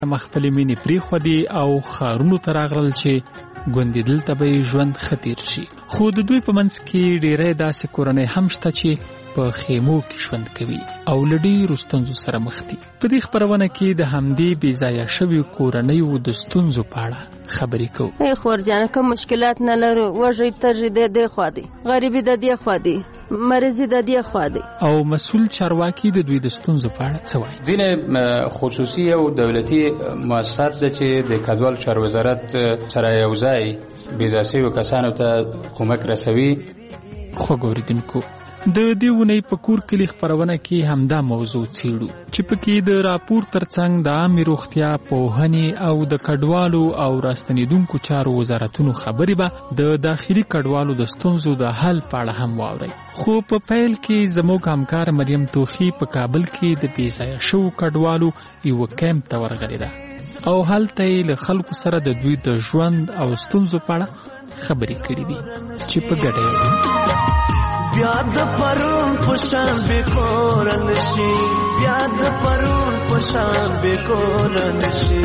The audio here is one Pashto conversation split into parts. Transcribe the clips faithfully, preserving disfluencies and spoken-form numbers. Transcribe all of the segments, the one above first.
مخفلې مینې پرېښودې او ښارونو ته راغلل چې ګوندې دلته به یې ژوند ښه تېر شي. خو د دوی په منځ کې ډېری داسې کورنۍ هم شته چې په خیمو کې ژوند کوي او له ډېرو ستونزو سره مخ دي. په دې خپرونه کې د همدې بې ځایه شویو کورنیو د ستونزو په اړه خبرې کوو. ای خورجانه کوم مشکلات نه لرو، وږی تږی د دې خوا دی، غریبي د دې خوا دی، مرضی د دې خوا دی. او مسؤل چارواکي د دوی د ستونزو په اړه څه وایي؟ ځینې خصوصي او دولتي مؤسسات ده چې د کډوالو چارو وزارت سره یو ځای بې ځایه شویو کسانو ته کمک رسوي. خوږ اورېدونکو، د دې اونۍ په کور کلي خپرونه کې همدا موضوع څېړو چې پکې د راپور ترڅنګ د عامې روغتیا، پوهنې او د کډوالو او راستنېدونکو چارو وزارتونو خبرې به د داخلي کډوالو د ستونزو د حل په اړه هم واورئ. خو په پیل کې زموږ همکار مریم توخي په کابل کې د بې ځایه شوو کډوالو یوه کیمپ ته ورغلې ده او هلته یې له خلکو سره د دوی د ژوند او ستونزو په اړه خبرې کړې دي چې په ګډه یې بیا د پرون پشان بیکور نشي، بیا د پرون پشان بیکور نشي.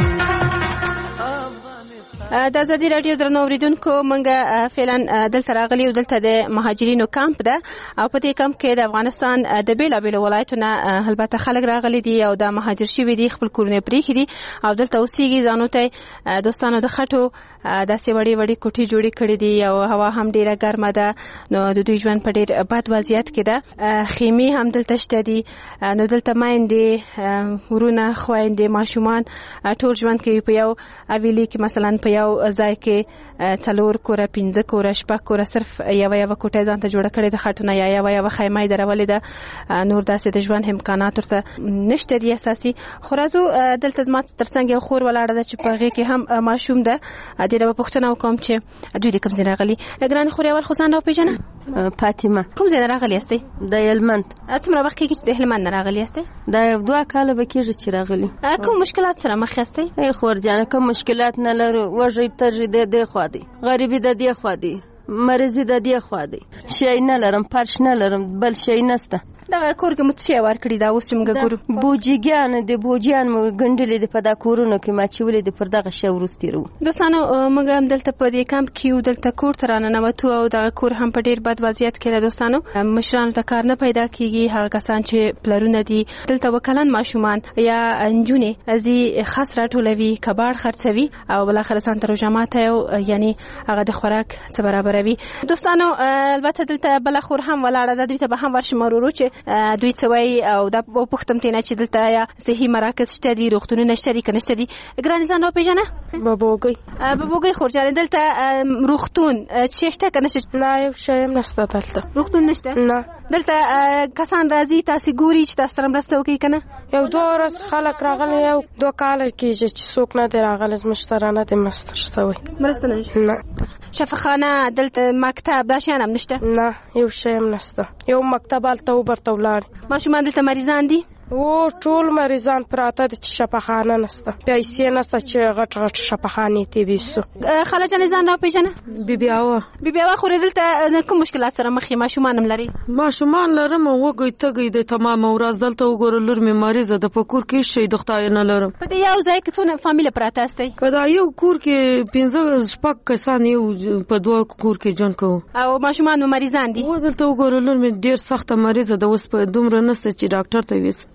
د ازادي راډیو درنو اوریدونکو، منګه فعلا دلته راغلی او دلته د مهاجرینو کمپ ده او په دې کمپ کې د افغانستان د بیلابیلو ولایتو نه البته خلک راغلي دي او د مهاجر شوي دي، خپل کورونه پرېښي دي او دلته اوسېږي. ځانو ته دوستانو د خټو داسې وړې وړې کوټې جوړې کړې دي او هوا هم ډېره ګرمه ده، نو د دوی ژوند په ډېر بد وضعیت کې ده. خیمې هم دلته شته دي، نو دلته میندې، ورونه، خویندې، ماشومان ټول ژوند کوي په یو اویلي کې. مثلا په یو ځای کې څلور کوره، پنځه کوره، شپږ کوره، صرف یوه یوه کوټه ځان ته جوړه کړې ده خټونه، یا یوه یوه خیمه یې درولې ده. نور داسې د ژوند امکانات ورته نشته دي اساسي. خو راځو دلته زما ترڅنګ یو خور ولاړه ده چې په هغې کې هم ماشوم ده. دې به پوښتنه وکړم چې دوی د کوم ځای راغلي. ګرانې خورې، اول خو ځان راوپېژنه. فاطمه. کوم ځای نه راغلي یاستئ؟ د هلمند. څومره وخت کېږي چې د هلمند نه راغلي یاستئ؟ دا یو دوه کاله به کېږي چې راغلي. کوم مشکلات سره مخ یاستئ؟ ای خورجانه کوم مشکلات نه لرو، وږی تږی د دې خوا دی، غریبي د دې خوا دی، مرضی د دې خوا دی. شی نه لرم، فرش نه لرم، بل شی نسته. دغه کور کې مو څه شی ورکړي دا اوس چې موږ ګورو؟ بوجیګان د بوجیان مو ګنډلې دي په دا کورونو کې ما چولې دي پر دغه شی وروستي رو. دوستانو، موږ هم دلته په دې کمپ کې یو، دلته کور ته راننوتو او دغه کور هم په ډېر بد وضعیت کې ده. دوستانو، مشرانو ته کار نه پیدا کېږي، هغه کسان چې پلرونه دي دلته وکلن ماشومان یا نجونې ځي خس راټولوي، کباړ خرڅوي او بالاخره ځان ته روژه ماته یعنی هغه د خوراک څه برابروي. دوستانو، البته دلته بله خور هم ولاړه ده، دوی ته به هم ورشم ورورو چې دوی څه وایي او دا وپوښتم تېنه چې دلته یا صحي مراکز شته دي، روغتونونه شته دي که نشته دي. ګرانې ځان راوپېژنه. بابوګۍ. بابوګۍ خورجانې، دلته روغتون څه شته که نشته؟ نه، یو شی هم نشته دلته. روغتون نشته؟ نه. دلته کسان راځي، تاسې ګوري چې تاسو سره مرسته وکړي که نه؟ یو دوه ورځ خلک راغلي، یو دوه کاله کېږي چې څوک نه دی راغلی، زموږ سره نه دی مرسته شوی. مرسته نه شته؟ نه. شفاخانه، دلته مکتب، دا شیان هم نشته؟ نه، یو شی هم نشته. یو مکتب هلته وبرته ولاړ. ماشومان دلته مریضان دي؟ و ټول مریضان پراته دي چې شفاخانه نشته، پیسې نشته چې غټ غټ شفاخانې ته ویسو. خاله جانې ځان راوپېژنه. بیبي اوا. بیبي اوا خورې، دلته کوم مشکلات سره مخ یې؟ ماشومان هم لري؟ ماشومان لرم، وږی تږی دی تمامه ورځ. دلته وګوره لور مې مریضه ده، په کور کې شی د خدای نه لرم. په دې یو ځای کې څونه فامیله پراته استئ؟ په دا یو کور کې پنځه شپږ کسان یو په دوه کور کې ژوند کوو. او ماشومان مو مریضان دي؟ و دلته وګوره لور مې ډېر سخته مریضه ده، اوس په دومره نشته چې ډاکټر ته ویس.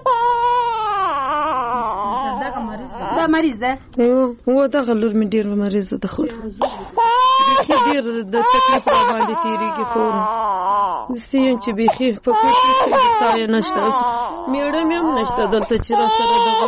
دا مریض ده؟ و دغه لور مې ډېر مریضه ده، خو بیخي ډېر د تکلیف را باندې تېرېږي. خو داسې یم چې بیخي په کور کې څه سایه نشته، مېړه مې هم نشته دلته چې را سره دغه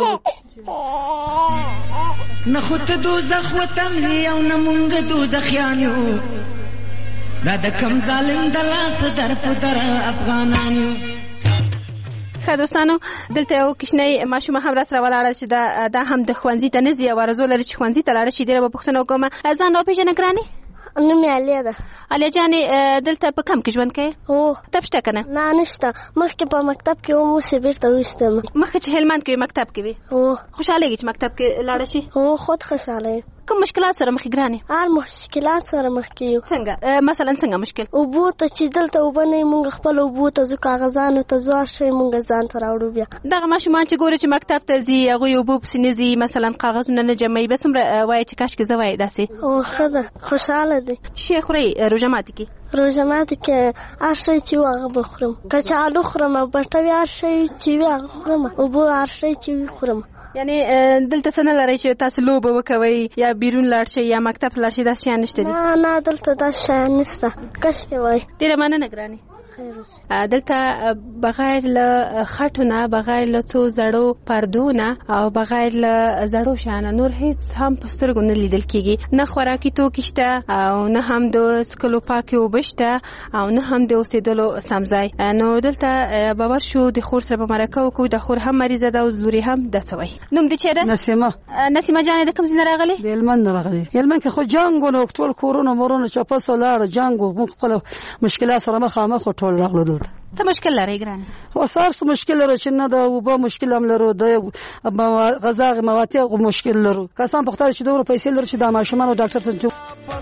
نه خو ته دوزخ وطن وي او نه مونږ دوزخیان یو، دا د کم ظالم د لاس در په در افغانان یو. ښه دوستانو، دلته یو کوچنی ماشومه هم راسره ولاړه چې دا دا هم د ښوونځي ته نه ځي او ارزو لري چې ښوونځي ته لاړه شي. ډېره به پوښتنه وکړم. ځان راوپېژنه ګرانې. نوم یې علیه ده. علیه جانې، دلته په کم کې ژوند کوې؟ هو. مکتب شته که نه؟ نه، نشته. مخکې په مکتب کې وم، اوس یې بېرته ویستم. مخکې چې هلمند کې مکتب کې وې؟ هو. خوشحالېږي چې مکتب کې لاړه شي؟ هو، خود خوشحاله یم. کوم مشکلات سره مخ ګرانه؟ هر مشکلات سره مخ کیو. څنګه مثلا څنګه مشکل؟ اوبو ته چې دلته وبنې مونږ خپل اوبو ته ځو کاغذانو ته ځو شي مونږ ځان ته راوړو. بیا دغه ماشومان چې ګوره چې مکتب ته ځي هغه اوبو پسې نه ځي مثلا کاغذونه نه جمعي بس عمره وایي چې کاش کې زه وایي داسې. او ښه ده خوشحاله دي. چې خورئ روژه ماتي کې؟ روژه ماتي کې هر شی چې وي هغه به خورم. کچالو خورم، بټوې هر شی چې وي هغه خورم، اوبه هر شی چې وي خورم. یعنی دلته څه نه لرئ چې تاسو لوبه وکوئ یا بیرون لاړ شئ یا مکتب ته لاړ شئ؟ داسې شیان نشته دي؟ نه نه دلته داسې شیان نشته. کاشکې وای. ډېره مننه ګرانې. دلته بغیر له خټو نه، بغیر له څو زړو پردو نه او بغیر له زړو شیانو نور هیڅ هم په سترګو نه لیدل کېږي. نه خوراکي توکي شته او نه هم د څښلو پاکې اوبه شته او نه هم د اوسېدلو سم ځای. نو دلته باور شو د خور سره به مرکه وکړو. د خور هم مریضه ده او د لورې هم ده. څه وایي؟ نوم دې چېرې؟ نسیمه. نسیمه جانې د کوم ځای نه راغلې؟ د هلمند نه راغلې. هلمند کې خو جنګ و نو ټول کورونه مورونه چاپس ولاړه جنګ و. موږ خپله مشکلات سره مخامخ ټول راغلو دلته. څه مشکل لرئ ګرانه؟ اوس هر څه مشکل لرو چې نه د اوبه مشکل هم لرو، د غذا مواتي مشکل لرو. کسان پختار چې دومره پیسې لرو چې د ماشومانو ډاکټر ته ځو.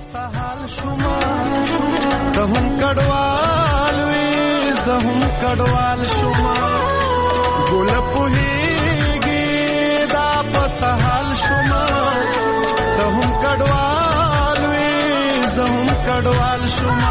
ته هم کډوال وې زه هم کډوال شوم، ګل پوهېږي دا په سهال شوم. ته هم کډوال وې زه هم کډوال شوم.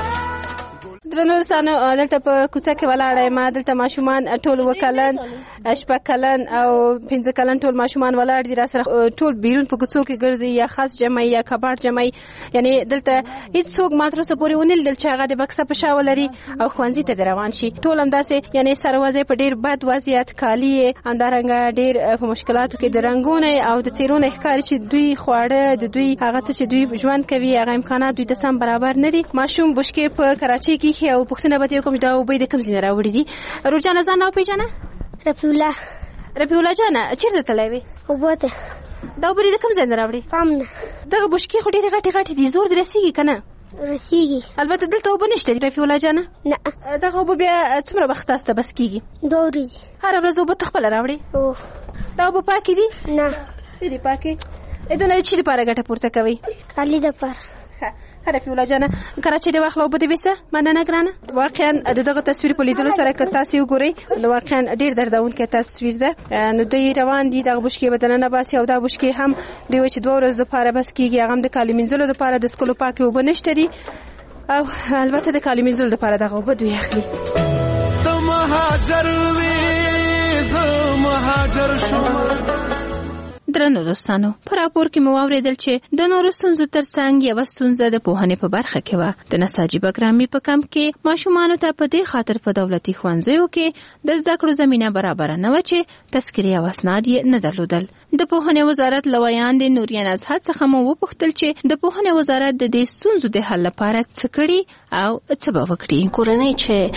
درنو دوستانو دلته په کوڅه کې ولاړه یم. دلته ماشومان ټول اووه کلن، شپږ کلن او پنځه کلن ټول ماشومان ولاړ دي. راسره ټول بیرون په کوڅو کې ګرځي، یا خاص جمعي یا کباړ جمعي. یعنی دلته هیڅوک ما تر اوسه پورې ونه لیدل چې هغه د بکسه په شا ولري او ښوونځي ته د روان شي. ټول همداسې یعنی سروازی په ډېر بد وضعیت، کالي یې همدارنګه ډېر په مشکلاتو کې، د رنګونه او د څیرونه ښکاري چې دوی خواړه د دوی هغه څه چې دوی ژوند کوي هغه امکانات دوی ته سم برابر نه دي. ماشوم بشکې په کراچۍ کې او پښتنه به یو کوم دا وبې د کوم ځای نه راوړي دي؟ روجانه ځان او پیژنه؟ رفیع الله. رفیع الله جانه چیرته تللی وې؟ اوبو ته. دا اوبه د کوم ځای نه راوړي؟ پام نه. دغه بشکې خو ډېرې غټې غټې دي، زور دې رسېږي که نه؟ رسېږي. البته دلته اوبه نشته دي رفیع الله جانه؟ نه. دغه اوبه بیا څومره وخت تاسو ته بس کېږي؟ دوه ورځې. هره ورځ اوبه ته خپله راوړې؟ او دا اوبه پاکې دي؟ نه. نه دي پاکې. دونه د چي دپاره ګټه پورته کوئ؟ کالي دپاره. رفیع الله جانه کراچۍ د واخله اوبه دې بیسه. مننه ګرانه. واقعا د دغه تصویر په لیدلو سره که تاسې وګورئ نو واقعا ډېر دردونکی تصویر ده. نو دوی روان دي، دغه بشکې به دننه باسي او دا بشکې هم دوی وایي چې دوه ورځو دپاره بس کېږي. هغه هم د کالي مینځلو دپاره، د څښلو پاکې اوبه نشته دي او البته د کالي مینځلو دپاره دغه اوبه دوی اخلي. ته مهاجر وې زه مهاجر شوم. درنو دوستانو په راپور کې مو واورېدل چې د نورو ستونزو ترڅنګ یوه ستونزه د پوهنې په برخه کې وه. د نساجي بګرامي په کمپ کې ماشومانو ته په دې خاطر په دولتي ښوونځیو کې د زده کړو زمینه برابره نه وه چې تذکرې او اسناد یې نه درلودل. د پوهنې وزارت له ویاندې نوریا نزهت څخه مو وپوښتل چې د پوهنې وزارت د دې ستونزو د حل لپاره څه کړي او څه به وکړي. کورنۍ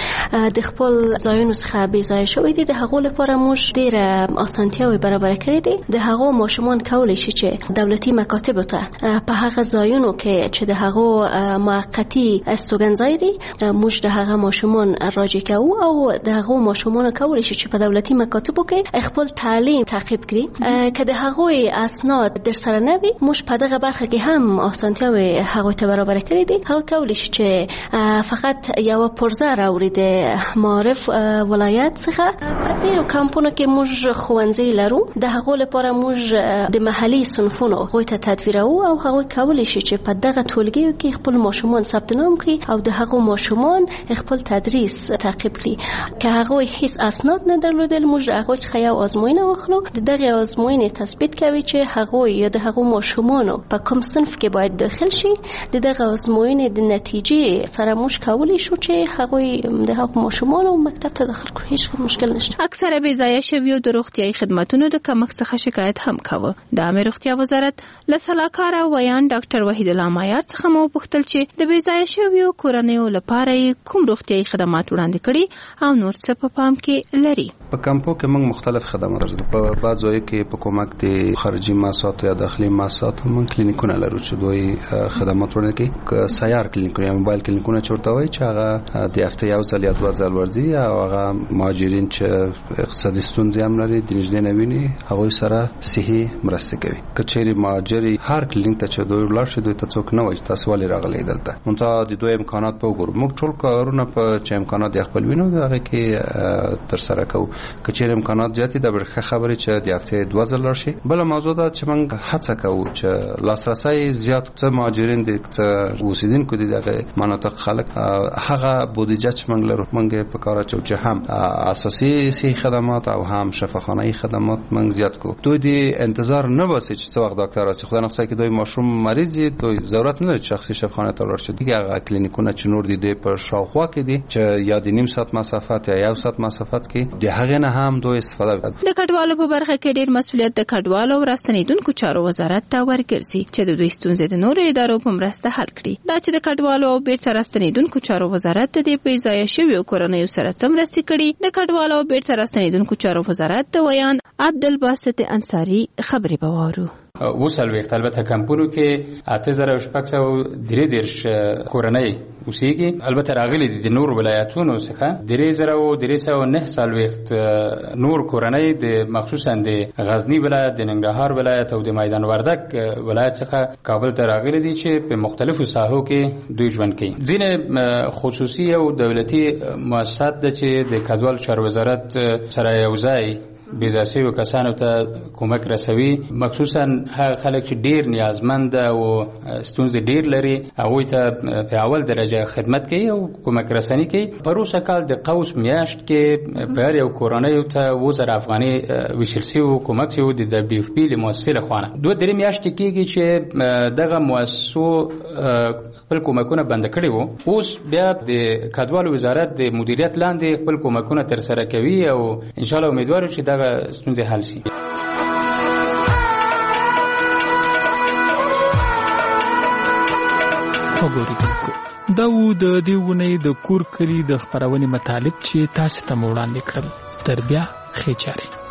چې د خپل ځایونو څخه بې ځایه شوي دي د هغو لپاره موږ ډېره اسانتیاوې برابره کړې دي. د هغو ماشومان کولی شي چې دولتي مکاتبو ته په هغه ځایونو کې چې د هغو موقتي استوګنځای دي موږ د هغه ماشومان راجع کوو او د هغو ماشومان کولی شي چې په دولتي مکاتبو کې خپل تعلیم تعقیب کړي. که د هغوی اسناد در سره نه وي موږ په دغه برخه کې هم اسانتیاوې هغوی ته برابره کړې دي. هغه کولی شي چې فقط یوه پرزه راوړي د معارف ولایت څخه. په ډېرو کمپونو کې موږ ښوونځي لرو، د هغو لپاره موږ د محلي صنفونو هغوی ته تدبیروو او هغوی کولی شي چې په دغه ټولګیو کې خپل ماشومان ثبت نام کړي او د هغو ماشومان خپل تدریس تعقیب کړي. که هغوی هیڅ اسناد نه درلودل موږ د هغوی څخه یو ازموینه واخلو. د دغې ازموینې تثبیت کوي چې هغوی یا د هغو ماشومانو په کوم صنف کې باید داخل شي. د دغه ازموینې د نتیجې سره موږ کولی شو چې هغوی د هغو ماشومانو مکتب ته داخل کړو. هیڅ مشکل نشته. اکثره بې ځایه شویو د روغتیایي خدمتونو د کمښت څخه شکایت هم کاوه. د عامه روغتیا وزارت له سلاکار او ویان ډاکټر وحید الله مایار څخه مو وپوښتل چې د بې ځایه شویو کورنیو لپاره کوم روغتیایي خدمات وړاندې کړي او نور څه په پام کې لري. په کمپو کې موږ مختلف خدمات لرو. په بعض ځایو کې په کومک د خارجي ماسات یا داخلي ماسات موږ کلینیکونه لرو چې دوی خدمات وړاندې کوي. سیار کلینیکونه یا موبایل کلینیکونه چورته وایي چې هغه د هفته یو ځل یا دوه ځل ورځي او هغه مهاجرین چې اقتصادي ستونزې هم لري د نږدې نه ویني هغوی سره صحي صحي مرسته کوي. کچېری ماجری هر کلینیک ته چې دوی لاړ شي دوی ته څوک نه وایي تاسو ولې راغلي دلته. مونږ د دوی امکانات په وګورو. موږ ټول کارونه په چې امکانات د خپل وینو هغه کې تر سره کوو. کچېری امکانات زیاتې د برخه خبرې چې د هفته دوه ځل راشي. بل موضوع دا چې موږ هڅه کوو چې لاسرسي زیات څه ماجرین دي څه اوسیدونکو دي دغه مناطق خلک هغه بودجه چې موږ لرو موږ په کار اچو چې هم اساسي صحي خدمات او هم شفاخانه‌ای خدمات موږ زیات کو. دوی د انتظار نه واسه چې څو وخت ډاکټر راسي. خدای نخسه کې دوی ماشوم مریض دي دوی ضرورت نه لري شخصي شفاخانه ته ورشي. دیگه هغه کلینیکونه چې نور دي په شاوخوا کې دي چې یا د نیم ساعت مسافت یا یو ساعت مسافت کې د هغه نه هم دوی استفاده کوي. د کډوالو په برخه کې ډیر مسؤلیت د کډوالو او راستنیدونکو چارو وزارت ته ورګرځي چې د دوی ستونزې د نورو ادارو په مرسته حل کړي. دا چې د کډوالو او بیرته راستنیدونکو چارو وزارت د دې پیځای شوی کورنۍ سره څمرستي کړي. د کډوالو او بیرته راستنیدونکو چارو وزارت د ویان عبدالباسط انصاری خبري بوارو. وسلويخت البته کمپونو کې اته زره شپږ سوه درې دېرش کورنۍ اوسېږي. البته راغلي دي د نور ولایتونو څخه درې زره او درې سوه نه څلوېښت نور کورنۍ د مخصوصا د غزني ولایت د ننګرهار ولایت او د میدان وردک ولایت څخه کابل ته راغلي دي چې په مختلفو ساحو کې دوی ژوند کوي. ځینې خصوصي او دولتي مؤسسات د چې د کډوالو چارو وزارت سره یوځای بیزاسي و کسانو ته کمک رسوي مخصوصا هغه خلک چې ډیر نیازمند او ستونزې ډیر لري هغوی ته په اول درجه خدمت کوي او کمک رسنی کوي. پروسه کال د قوس میاشت کې په هر یو کورنۍ ته اووه زره افغانۍ ویشل شوي کمک شوي د دبلیو اف پي له مؤسسې له خوا. دوه درې میاشتې کېږي چې دغه مؤسسو خپل کومکونه بند کړي وو. اوس بیا د کډوالو وزارت د مدیریت لاندې خپل کومکونه تر سره کوي او ان شاء الله امیدوارو چې دغه ستونزې حل شي. وګورئ دا و د دې ونې د کور کلی د خبرونې مطالب چې تاسو ته وړاندې کړل. تر بیا ښه چاري.